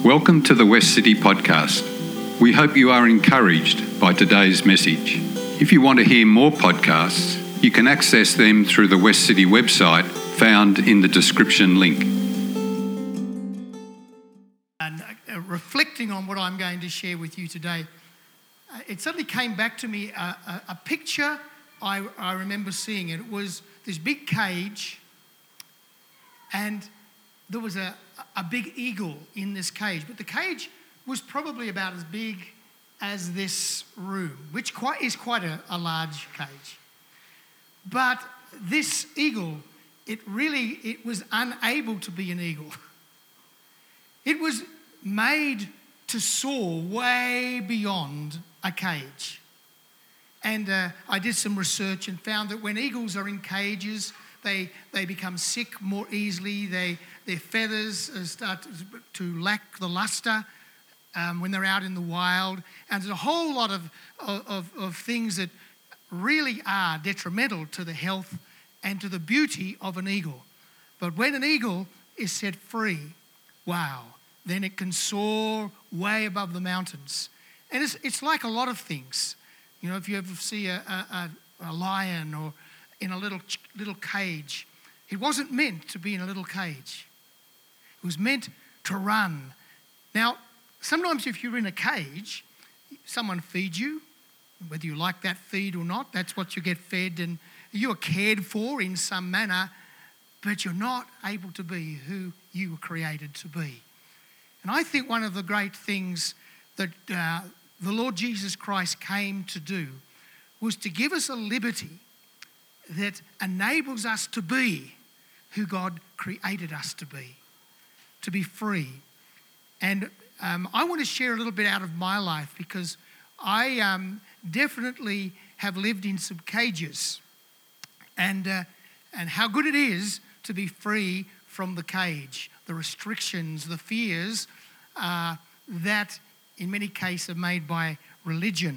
Welcome to the West City Podcast. We hope you are encouraged by today's message. If you want to hear more podcasts, you can access them through the West City website found in the description link. And reflecting on what I'm going to share with you today, it suddenly came back to me a picture I remember seeing. It was this big cage, and there was a big eagle in this cage, but the cage was probably about as big as this room, which is quite a large cage. But this eagle, it was unable to be an eagle. It was made to soar way beyond a cage. And I did some research and found that when eagles are in cages, they become sick more easily. Their feathers start to lack the luster when they're out in the wild. And there's a whole lot of things that really are detrimental to the health and to the beauty of an eagle. But when an eagle is set free, wow, then it can soar way above the mountains. And it's like a lot of things. You know, if you ever see a lion or in a little cage, it wasn't meant to be in a little cage. It was meant to run. Now, sometimes if you're in a cage, someone feeds you, whether you like that feed or not, that's what you get fed, and you are cared for in some manner, but you're not able to be who you were created to be. And I think one of the great things that the Lord Jesus Christ came to do was to give us a liberty that enables us to be who God created us to be free. And I want to share a little bit out of my life, because I definitely have lived in some cages, and how good it is to be free from the cage, the restrictions, the fears that in many cases are made by religion.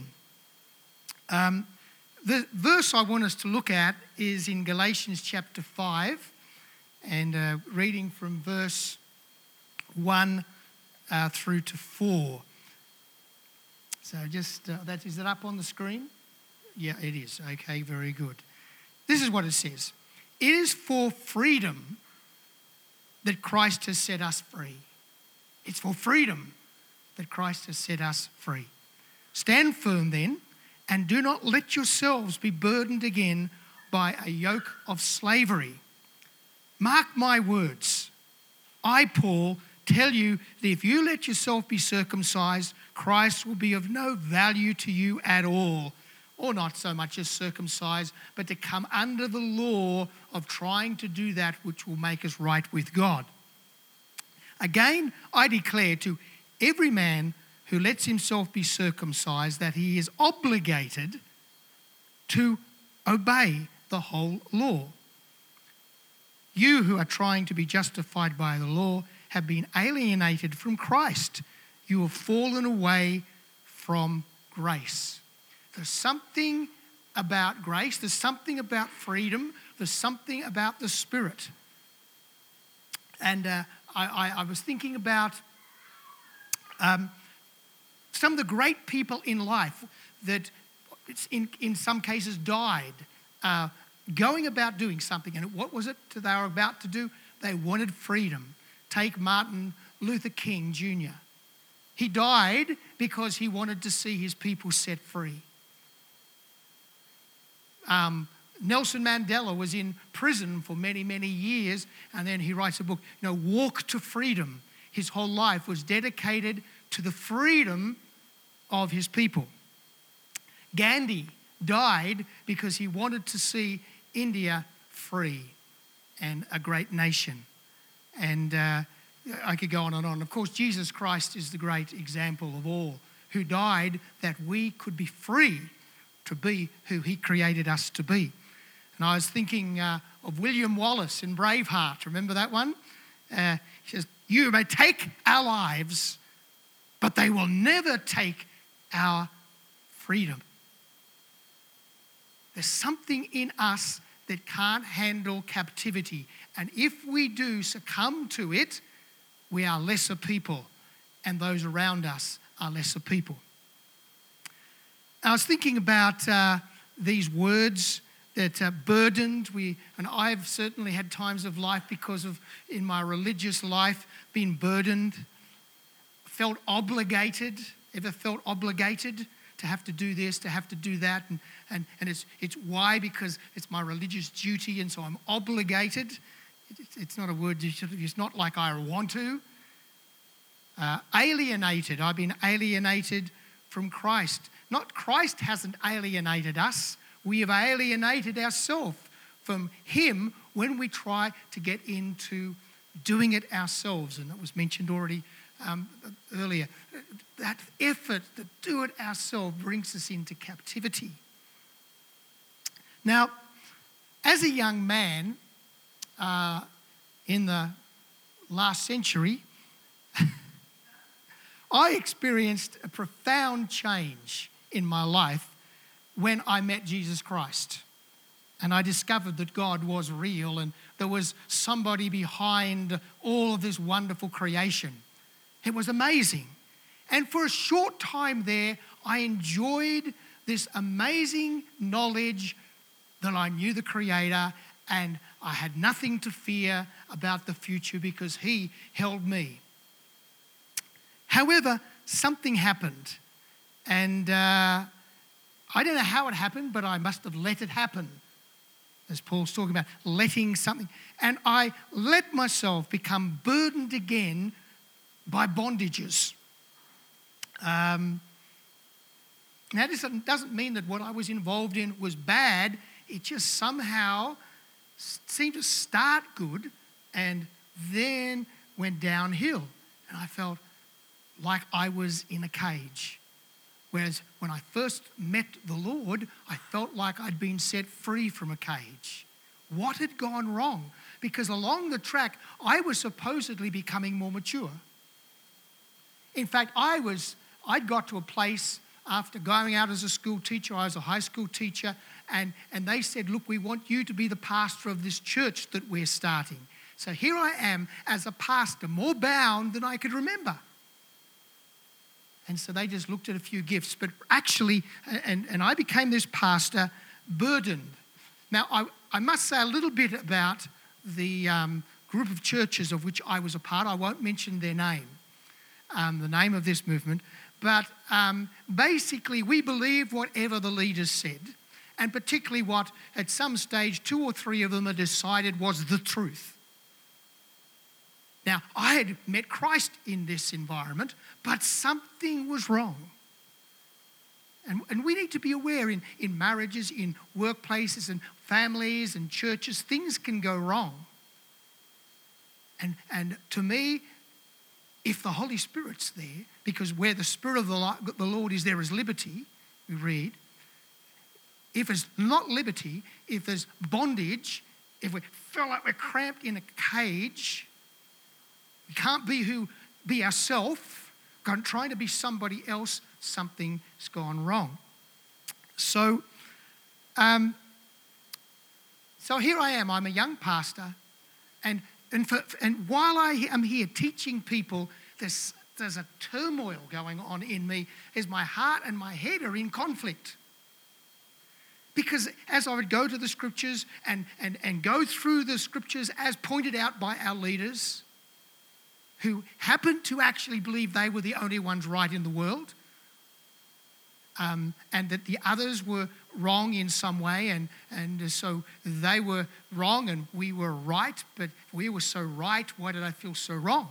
The verse I want us to look at is in Galatians chapter 5, and reading from verse 1 through to 4. So just, is it up on the screen? Yeah, it is. Okay, very good. This is what it says. It is for freedom that Christ has set us free. It's for freedom that Christ has set us free. Stand firm then, and do not let yourselves be burdened again by a yoke of slavery. Mark my words. I, Paul, tell you that if you let yourself be circumcised, Christ will be of no value to you at all, or not so much as circumcised, but to come under the law of trying to do that which will make us right with God. Again, I declare to every man who lets himself be circumcised that he is obligated to obey the whole law. You who are trying to be justified by the law have been alienated from Christ. You have fallen away from grace. There's something about grace, there's something about freedom, there's something about the Spirit. And I was thinking about some of the great people in life that in some cases died going about doing something. And what was it that they were about to do? They wanted freedom. Take Martin Luther King Jr. He died because he wanted to see his people set free. Nelson Mandela was in prison for many, many years, and then he writes a book, Walk to Freedom. His whole life was dedicated to the freedom of his people. Gandhi died because he wanted to see India free and a great nation. And I could go on and on. Of course, Jesus Christ is the great example of all, who died that we could be free to be who he created us to be. And I was thinking of William Wallace in Braveheart. Remember that one? He says, you may take our lives, but they will never take our freedom. There's something in us that can't handle captivity. And if we do succumb to it, we are lesser people. and those around us are lesser people. I was thinking about these words that burdened. And I've certainly had times of life because of, in my religious life, been burdened, felt obligated. Ever felt obligated to have to do this, to have to do that? And it's why? Because it's my religious duty, and so I'm obligated. It's not a word, it's not like I want to. Alienated. I've been alienated from Christ. Not Christ hasn't alienated us. We have alienated ourselves from him when we try to get into doing it ourselves. And that was mentioned already earlier. That effort to do it ourselves brings us into captivity. Now, as a young man in the last century, I experienced a profound change in my life when I met Jesus Christ. And I discovered that God was real and there was somebody behind all of this wonderful creation. It was amazing. And for a short time there, I enjoyed this amazing knowledge that I knew the Creator and I had nothing to fear about the future because he held me. However, something happened, and I don't know how it happened, but I must have let it happen, as Paul's talking about, letting something. And I let myself become burdened again by bondages. Now, this doesn't mean that what I was involved in was bad. It just somehow seemed to start good and then went downhill. And I felt like I was in a cage. Whereas when I first met the Lord, I felt like I'd been set free from a cage. What had gone wrong? Because along the track, I was supposedly becoming more mature. In fact, I'd got to a place after going out as a school teacher. I was a high school teacher, and they said, look, we want you to be the pastor of this church that we're starting. So here I am as a pastor, more bound than I could remember. And so they just looked at a few gifts. But actually, and I became this pastor burdened. Now, I must say a little bit about the group of churches of which I was a part. I won't mention their name, the name of this movement. But basically, we believed whatever the leaders said, and particularly what, at some stage, 2 or 3 of them had decided was the truth. Now, I had met Christ in this environment, but something was wrong. And we need to be aware in marriages, in workplaces and families and churches, things can go wrong. And to me, if the Holy Spirit's there, because where the Spirit of the Lord is, there is liberty, we read. If it's not liberty, if there's bondage, if we feel like we're cramped in a cage, we can't be ourselves, trying to be somebody else, something's gone wrong. So here I am, I'm a young pastor, and while I am here teaching people, there's a turmoil going on in me as my heart and my head are in conflict. Because as I would go to the scriptures and go through the scriptures as pointed out by our leaders, who happened to actually believe they were the only ones right in the world, and that the others were wrong in some way, and so they were wrong and we were right, but if we were so right, why did I feel so wrong?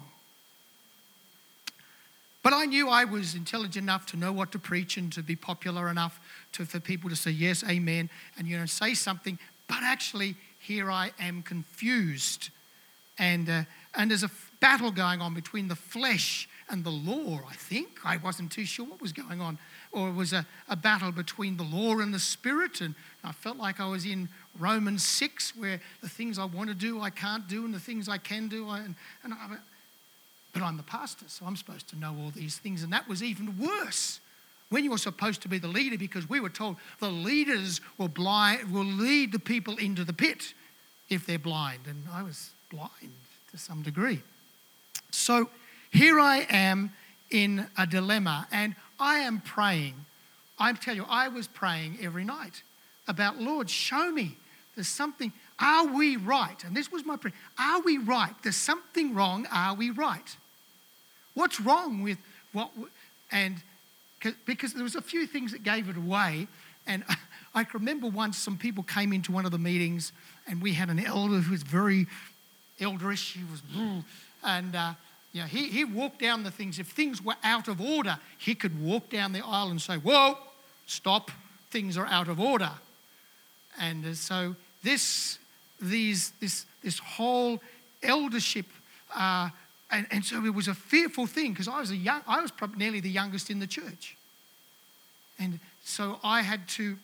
But I knew I was intelligent enough to know what to preach and to be popular enough for people to say yes, amen, and say something, but actually here I am confused. And there's a battle going on between the flesh and the law, I think. I wasn't too sure what was going on. Or it was a battle between the law and the spirit. And I felt like I was in Romans 6, where the things I want to do, I can't do, and the things I can do, but I'm the pastor, so I'm supposed to know all these things. And that was even worse when you were supposed to be the leader, because we were told the leaders will lead the people into the pit if they're blind. And I was blind to some degree. So here I am in a dilemma. And I am praying. I tell you, I was praying every night about, Lord, show me there's something. Are we right? And this was my prayer. Are we right? There's something wrong. Are we right? What's wrong with what? And because there was a few things that gave it away. And I can remember once some people came into one of the meetings and we had an elder who was very elderish. He was, and he walked down the things. If things were out of order, he could walk down the aisle and say, "Whoa, stop! Things are out of order." And so this whole eldership, and so it was a fearful thing because I was probably nearly the youngest in the church, and so I had to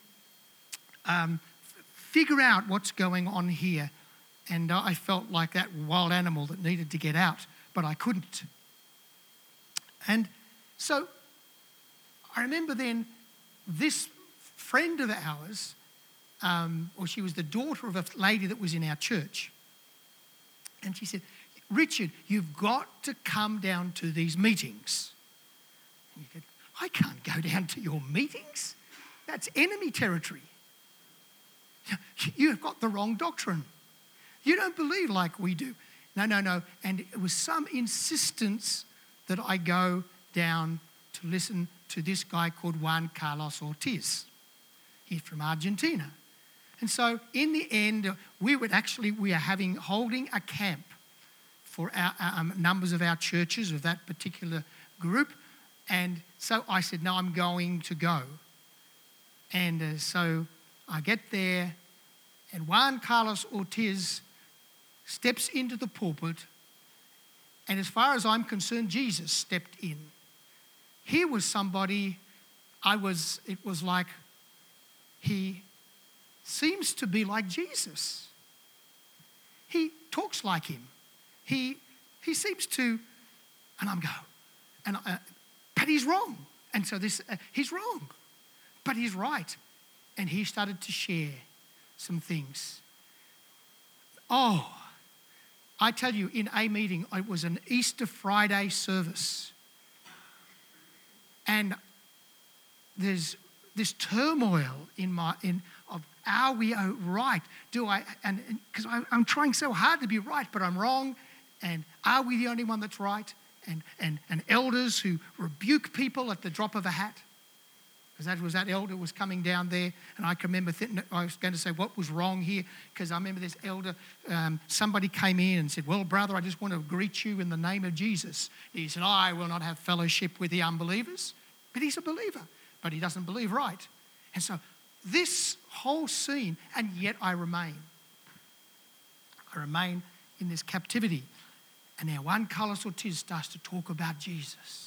figure out what's going on here, and I felt like that wild animal that needed to get out, but I couldn't. And so I remember then this friend of ours, or she was the daughter of a lady that was in our church, and she said, "Richard, you've got to come down to these meetings." And you go, "I can't go down to your meetings. That's enemy territory. You've got the wrong doctrine. You don't believe like we do." No. And it was some insistence that I go down to listen to this guy called Juan Carlos Ortiz. He's from Argentina. And so in the end, we are holding a camp for our numbers of our churches of that particular group. And so I said, "No, I'm going to go." And so I get there, and Juan Carlos Ortiz steps into the pulpit, and as far as I'm concerned, Jesus stepped in. He was somebody, it was like he seems to be like Jesus. He talks like him. He seems to, and I'm going, but he's wrong. And so he's wrong, but he's right. And he started to share some things. Oh, I tell you, in a meeting, it was an Easter Friday service. And there's this turmoil of are we right? Because I'm trying so hard to be right, but I'm wrong. And are we the only one that's right? And elders who rebuke people at the drop of a hat. Because that elder was coming down there, and I can remember I was going to say what was wrong here, because I remember this elder, somebody came in and said, "Well, brother, I just want to greet you in the name of Jesus." He said, "I will not have fellowship with the unbelievers." But he's a believer, but he doesn't believe right. And so this whole scene, and yet I remain in this captivity. And now Juan Carlos Ortiz starts to talk about Jesus.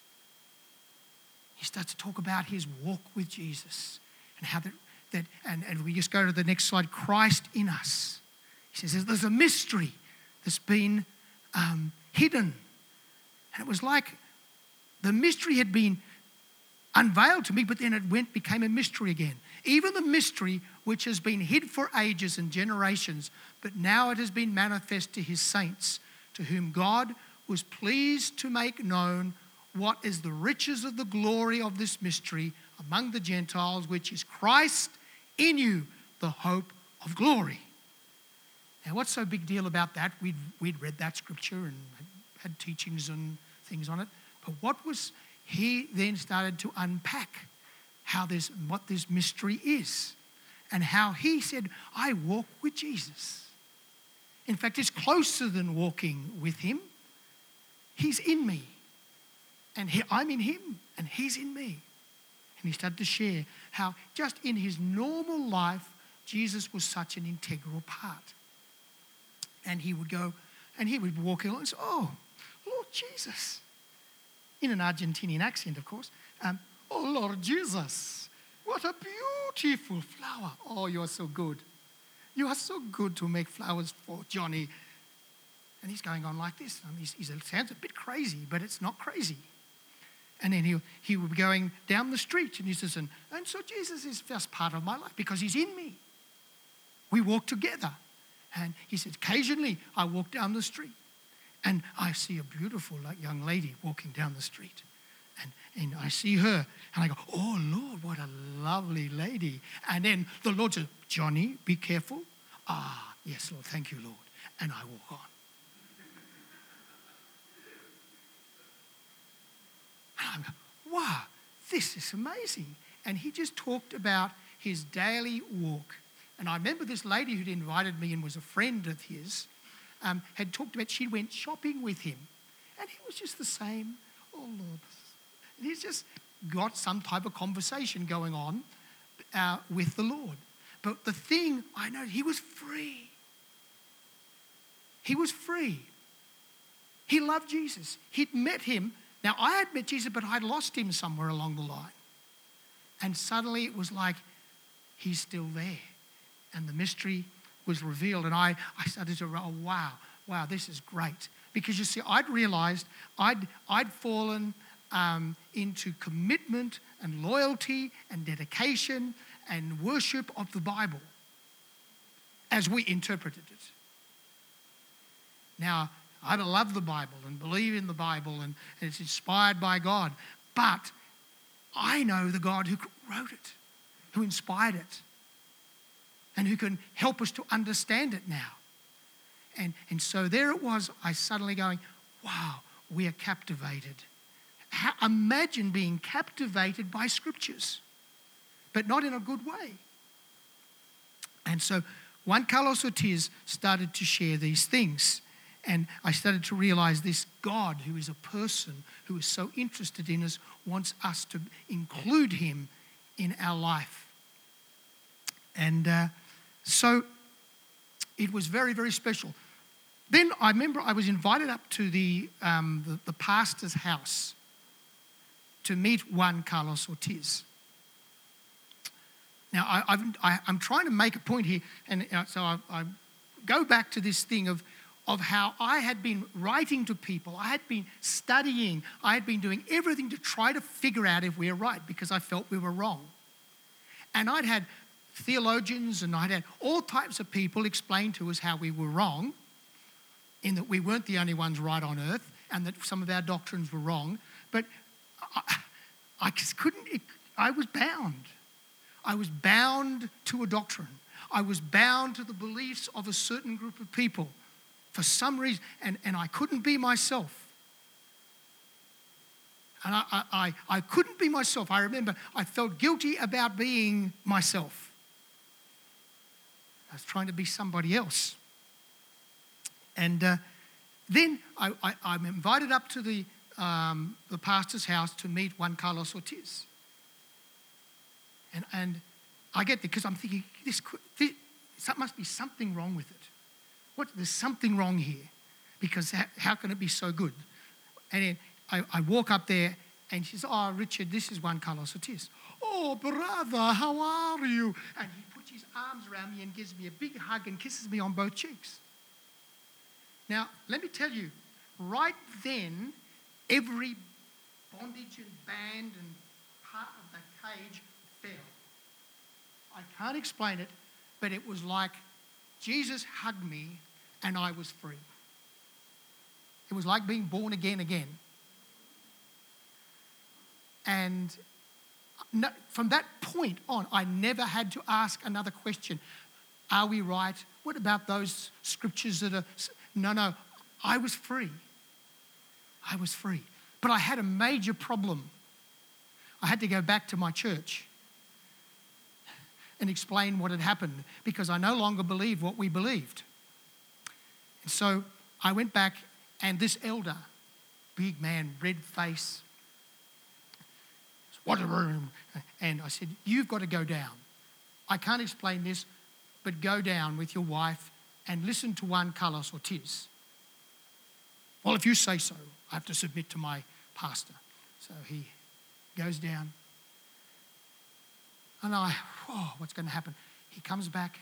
He starts to talk about his walk with Jesus and how and we just go to the next slide, Christ in us. He says there's a mystery that's been hidden. And it was like the mystery had been unveiled to me, but then it became a mystery again. Even the mystery which has been hid for ages and generations, but now it has been manifest to his saints, to whom God was pleased to make known what is the riches of the glory of this mystery among the Gentiles, which is Christ in you, the hope of glory. Now, what's so big deal about that? We'd read that scripture and had teachings and things on it. But he then started to unpack what this mystery is, and how he said, "I walk with Jesus." In fact, it's closer than walking with him. He's in me. And I'm in him, and he's in me. And he started to share how just in his normal life, Jesus was such an integral part. And he would go, and he would walk along and say, "Oh, Lord Jesus." In an Argentinian accent, of course. "Oh, Lord Jesus, what a beautiful flower. Oh, you are so good. You are so good to make flowers for Johnny." And he's going on like this. He sounds a bit crazy, but it's not crazy. And then he would be going down the street, and he says, and so Jesus is just part of my life because he's in me. We walk together. And he said, occasionally I walk down the street, And I see a beautiful young lady walking down the street. And I see her, and I go, oh, Lord, what a lovely lady. And then the Lord says, Johnny, be careful. Ah, yes, Lord, thank you, Lord. And I walk on. And I'm going, wow, this is amazing. And he just talked about his daily walk. And I remember this lady who'd invited me and was a friend of his, had talked about she went shopping with him. And he was just the same. Oh, Lord. And he's just got some type of conversation going on with the Lord. But the thing I know, he was free. He was free. He loved Jesus. He'd met him. Now, I had met Jesus, but I'd lost him somewhere along the line. And suddenly it was like, he's still there. And the mystery was revealed. And I started to, oh, wow, this is great. Because you see, I'd realized I'd fallen into commitment and loyalty and dedication and worship of the Bible as we interpreted it. Now, I love the Bible and believe in the Bible and it's inspired by God, but I know the God who wrote it, who inspired it, and who can help us to understand it now. And so there it was, I suddenly going, wow, we are captivated. Imagine being captivated by scriptures, but not in a good way. And so Juan Carlos Ortiz started to share these things. And I started to realize this God who is a person, who is so interested in us, wants us to include him in our life. And so it was very, very special. Then I remember I was invited up to the pastor's house to meet Juan Carlos Ortiz. Now, I'm trying to make a point here, and so I go back to this thing of how I had been writing to people, I had been studying, I had been doing everything to try to figure out if we were right, because I felt we were wrong. And I'd had theologians and I'd had all types of people explain to us how we were wrong, in that we weren't the only ones right on earth, and that some of our doctrines were wrong. But I just couldn't, I was bound. I was bound to a doctrine. I was bound to the beliefs of a certain group of people for some reason, and I couldn't be myself. And I couldn't be myself. I remember I felt guilty about being myself. I was trying to be somebody else. And then I'm invited up to the pastor's house to meet Juan Carlos Ortiz. And I get there because I'm thinking, this must be something wrong with it. There's something wrong here, because how can it be so good? And then I walk up there and she says, oh, Richard, this is Juan Carlos Ortiz. Oh, brother, how are you? And he puts his arms around me and gives me a big hug and kisses me on both cheeks. Now, let me tell you, right then, every bondage and band and part of the cage fell. I can't explain it, but it was like Jesus hugged me and I was free. It was like being born again. And from that point on, I never had to ask another question. Are we right? What about those scriptures that are... No, I was free. I was free. But I had a major problem. I had to go back to my church and explain what had happened, because I no longer believed what we believed. And so I went back, and this elder, big man, red face, what a room. And I said, you've got to go down. I can't explain this, but go down with your wife and listen to Juan Carlos Ortiz. Well, if you say so, I have to submit to my pastor. So he goes down. And what's going to happen? He comes back.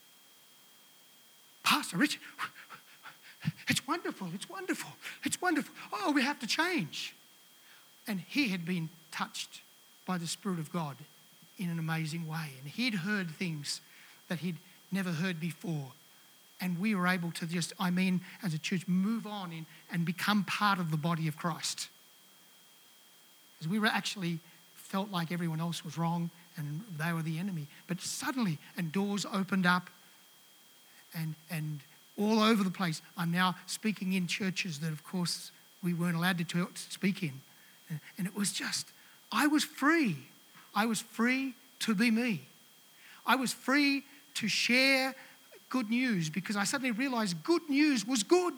Pastor Richard, it's wonderful. Oh, we have to change. And he had been touched by the Spirit of God in an amazing way. And he'd heard things that he'd never heard before. And we were able to just, as a church, move on and become part of the body of Christ. Because we were actually felt like everyone else was wrong and they were the enemy. But suddenly, and doors opened up and all over the place. I'm now speaking in churches that, of course, we weren't allowed to speak in. And it was just, I was free. I was free to be me. I was free to share good news because I suddenly realized good news was good.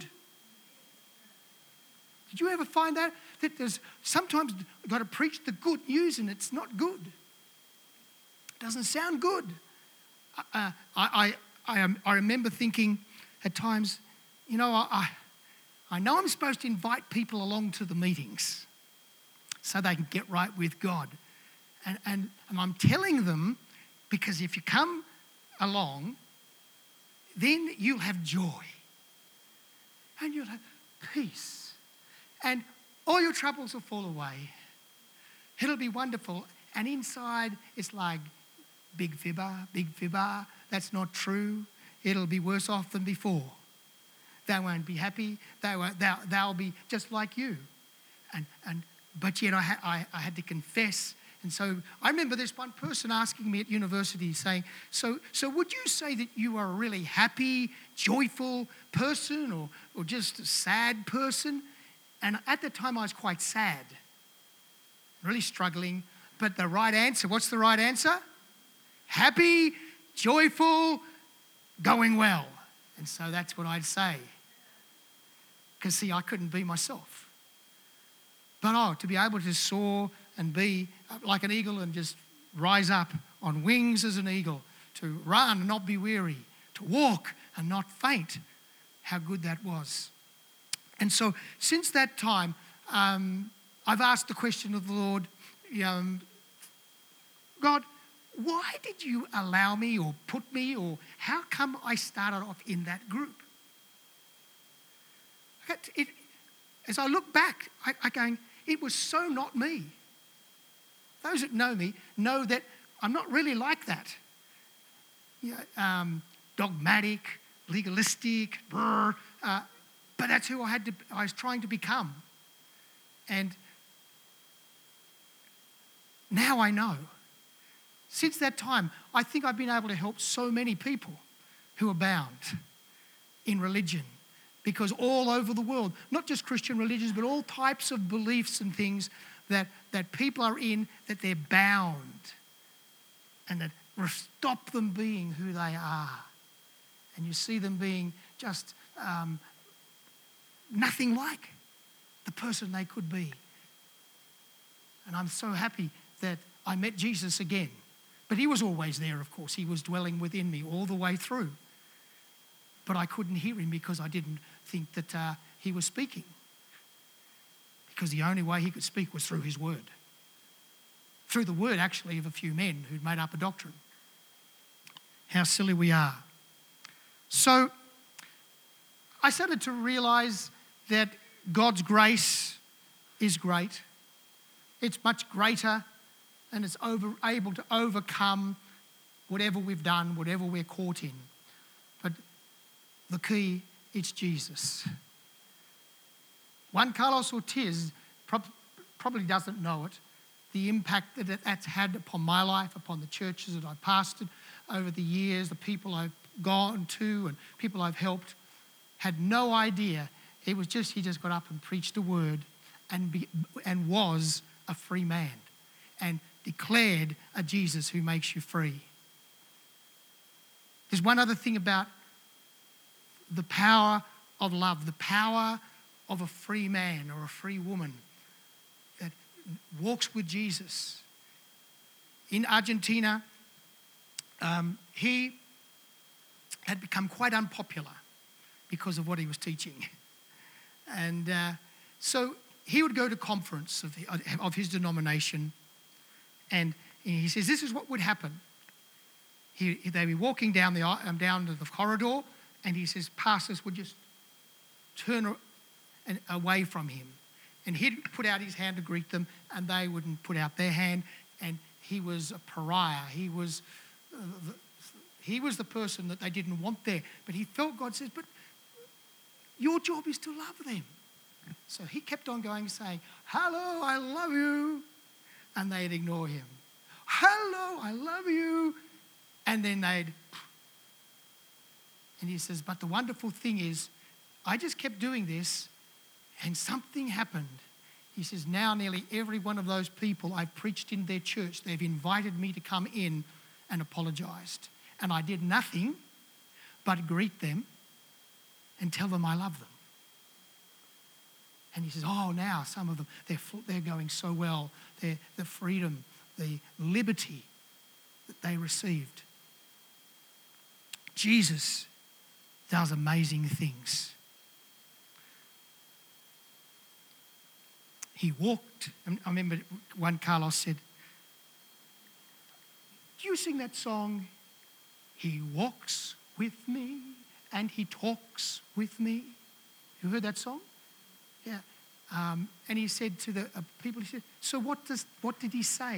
Did you ever find that? That there's sometimes you've got to preach the good news and it's not good. It doesn't sound good. I remember thinking at times, I know I'm supposed to invite people along to the meetings so they can get right with God. And I'm telling them, because if you come along, then you'll have joy and you'll have peace and all your troubles will fall away. It'll be wonderful. And inside it's like, big fibber, that's not true. It'll be worse off than before. They won't be happy. They'll be just like you. But yet I had to confess. And so I remember this one person asking me at university saying, so would you say that you are a really happy, joyful person or just a sad person? And at the time I was quite sad, really struggling. But the right answer, what's the right answer? Happy, joyful, going well. And so that's what I'd say. Because see, I couldn't be myself. But to be able to soar and be like an eagle and just rise up on wings as an eagle, to run and not be weary, to walk and not faint, how good that was. And so since that time, I've asked the question of the Lord, God, why did you allow me or put me, or how come I started off in that group? As I look back, I going, it was so not me. Those that know me know that I'm not really like that. Dogmatic, legalistic, but that's who I was trying to become. And now I know. Since that time, I think I've been able to help so many people who are bound in religion. Because all over the world, not just Christian religions, but all types of beliefs and things that people are in, that they're bound and that stop them being who they are. And you see them being just nothing like the person they could be. And I'm so happy that I met Jesus again. But he was always there, of course. He was dwelling within me all the way through. But I couldn't hear him because I didn't think that he was speaking. Because the only way he could speak was through his word. Through the word, actually, of a few men who'd made up a doctrine. How silly we are. So I started to realize that God's grace is great. It's much greater, and it's able to overcome whatever we've done, whatever we're caught in. But the key, it's Jesus. Juan Carlos Ortiz probably doesn't know it, the impact that that's had upon my life, upon the churches that I've pastored over the years, the people I've gone to and people I've helped, had no idea. He just got up and preached a word and was a free man and declared a Jesus who makes you free. There's one other thing about the power of love, the power of a free man or a free woman that walks with Jesus. In Argentina, he had become quite unpopular because of what he was teaching. And so he would go to conference of his denomination, and he says this is what would happen. They'd be walking down to the corridor, and he says pastors would just turn away from him. And he'd put out his hand to greet them, and they wouldn't put out their hand, and he was a pariah. He He was the person that they didn't want there. But he felt God says, but your job is to love them. So he kept on going saying, hello, I love you. And they'd ignore him. Hello, I love you. And then and he says, but the wonderful thing is, I just kept doing this and something happened. He says, now nearly every one of those people I've preached in their church, they've invited me to come in and apologized. And I did nothing but greet them and tell them I love them. And he says, oh, now some of them, they're going so well. The freedom, the liberty that they received. Jesus does amazing things. He walked, I remember one Carlos said, do you sing that song? He walks with me and he talks with me. You heard that song? Yeah. And he said to the people, he said, so what did he say?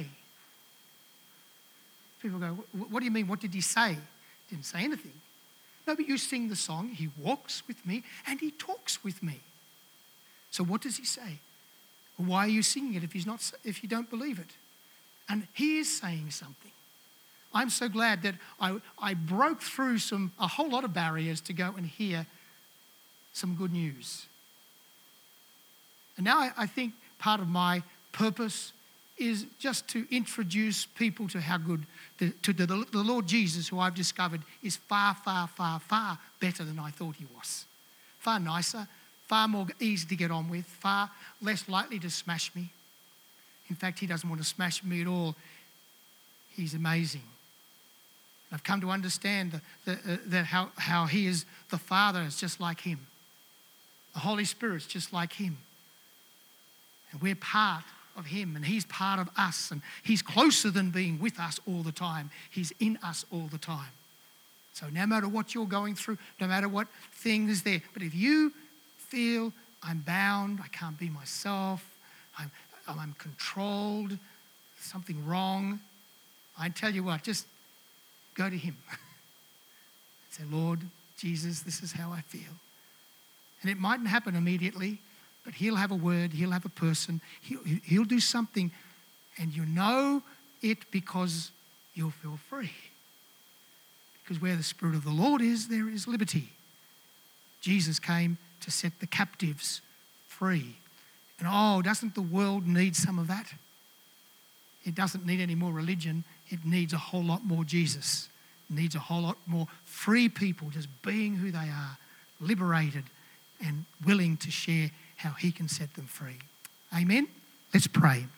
People go, what do you mean, what did he say? Didn't say anything. No, but you sing the song, he walks with me and he talks with me. So what does he say? Why are you singing it if you don't believe it? And he is saying something. I'm so glad that I broke through a whole lot of barriers to go and hear some good news. And now I think part of my purpose is just to introduce people to how good the Lord Jesus, who I've discovered is far, far, far, far better than I thought he was. Far nicer, far more easy to get on with, far less likely to smash me. In fact, he doesn't want to smash me at all. He's amazing. I've come to understand that how he is the Father is just like him. The Holy Spirit's just like him. And we're part of him and he's part of us. And he's closer than being with us all the time. He's in us all the time. So no matter what you're going through, no matter what thing is there, but if you feel I'm bound, I can't be myself, I'm controlled, something wrong, I tell you what, just go to him. Say, Lord Jesus, this is how I feel. And it mightn't happen immediately, but he'll have a word, he'll have a person, he'll do something, and you know it because you'll feel free. Because where the Spirit of the Lord is, there is liberty. Jesus came to set the captives free. And doesn't the world need some of that? It doesn't need any more religion. It needs a whole lot more Jesus. It needs a whole lot more free people just being who they are, liberated and willing to share how he can set them free. Amen? Let's pray.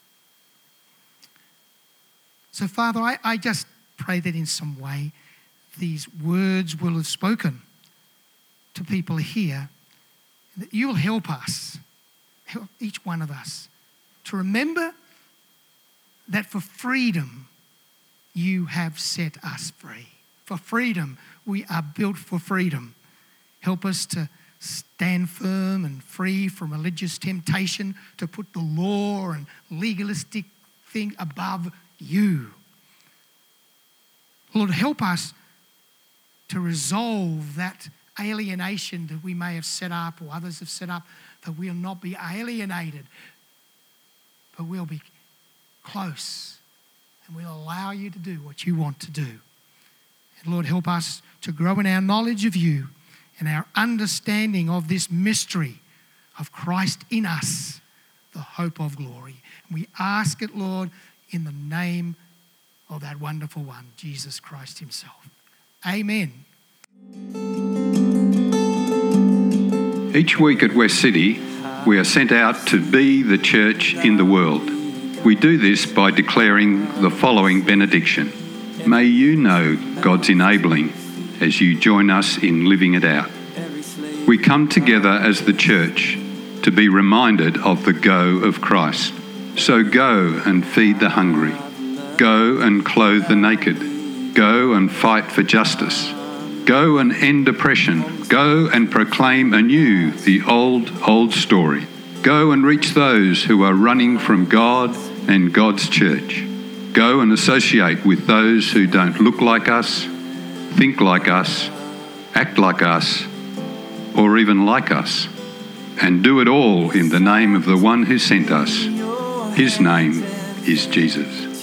So, Father, I just pray that in some way these words will have spoken to people here, that you'll help us, help each one of us, to remember that for freedom, you have set us free. For freedom, we are built for freedom. Help us to stand firm and free from religious temptation to put the law and legalistic thing above you. Lord, help us to resolve that alienation that we may have set up or others have set up, that we'll not be alienated, but we'll be close and we'll allow you to do what you want to do. And Lord, help us to grow in our knowledge of you and our understanding of this mystery of Christ in us, the hope of glory. And we ask it, Lord, in the name of that wonderful one, Jesus Christ himself. Amen. Each week at West City, we are sent out to be the church in the world. We do this by declaring the following benediction. May you know God's enabling as you join us in living it out. We come together as the church to be reminded of the go of Christ. So go and feed the hungry. Go and clothe the naked. Go and fight for justice. Go and end oppression. Go and proclaim anew the old story. Go and reach those who are running from God and God's church. Go and associate with those who don't look like us think like us, act like us, or even like us, and do it all in the name of the one who sent us. His name is Jesus.